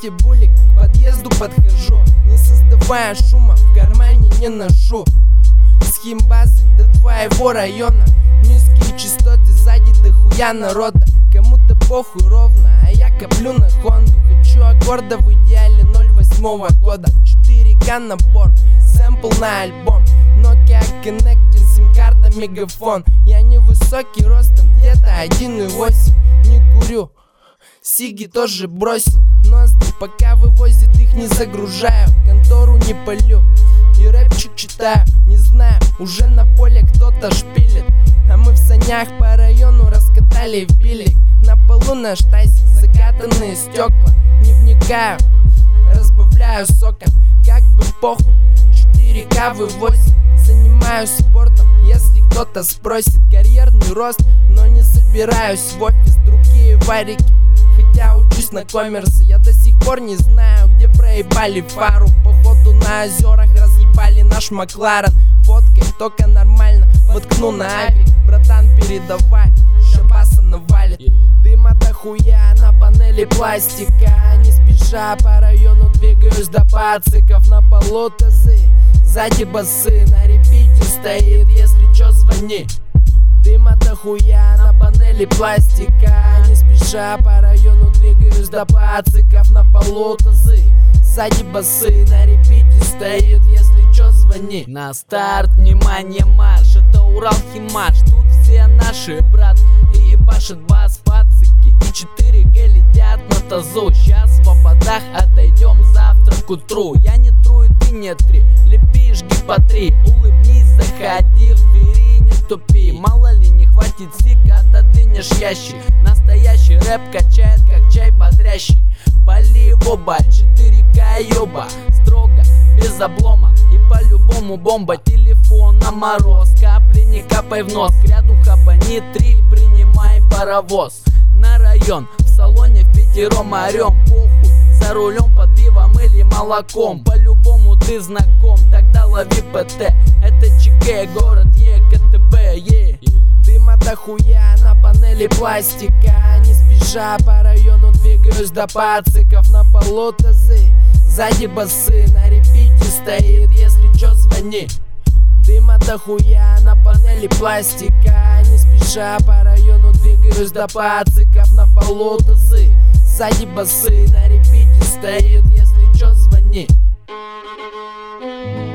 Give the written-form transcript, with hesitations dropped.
Кстати, булик, к подъезду подхожу, не создавая шума, в кармане не ношу. С химбазы до твоего района, низкие частоты, сзади дохуя народа. Кому-то похуй ровно, а я коплю на Хонду. Хочу аккорда в идеале 08-го года. 4К набор, сэмпл на альбом, Nokia Connecting, сим-карта, мегафон. Я невысокий ростом, где-то 1,8. Не курю, сиги тоже бросил, ноздри пока вывозит, их не загружаю. Контору не палю и рэпчик читаю. Не знаю, уже на поле кто-то шпилит, а мы в санях по району раскатали в билик. На полу на штасе закатанные стекла. Не вникаю, разбавляю соком, как бы похуй. 4К вывозит, занимаюсь спортом, если кто-то спросит. Карьерный рост, но не собираюсь в офис. Другие варики, хотя учусь на коммерсе. Я до сих пор не знаю, где проебали фару. Походу на озерах разъебали наш Макларен. Фоткай только нормально, воткну на авик. Братан, передавай, шабаса навалит. Дыма дохуя на панели пластика. Не спеша по району двигаюсь до пациков. На полу тазы, сзади басы, на репите стоит, если чё звони. Дыма дохуя на панели пластика. Не спеша по району двигаюсь до пациков. На полу тазы, сзади басы, на репите стоит, если чё звони. На старт, внимание, марш, это Урал Химаш. Тут все наши, брат, и ебашит бас пацики. И 4Г летят на тазу. Сейчас в ободах отойдем завтра к утру. Я не тру и ты не три, лепи, жги по 3. Улыбнись, заходи в двери, не тупи. Мало ли не хватит сик, отодвинешь ящик. Настоящий рэп качает, как чай бодрящий. Пали в оба, 4К ёба, строго, без облома. И по-любому бомба, телефон на мороз. Капли не капай в нос, к ряду хапани 3, принимай паровоз. На район, в салоне впятером орем, похуй. За рулем под пивом или молоком. По-любому ты знаком, тогда лови ПТ. Это ЧК, город ЕКТБ, Дыма дохуя на панели пластика. Не спеша по району двигаюсь до пациков. На полу тазы, сзади басы, на репите стоит, если чё звони. Дыма дохуя на панели пластика. Не спеша по району двигаюсь до пациков. На полу тазы, сзади басы, на репите стоит, если чё звони.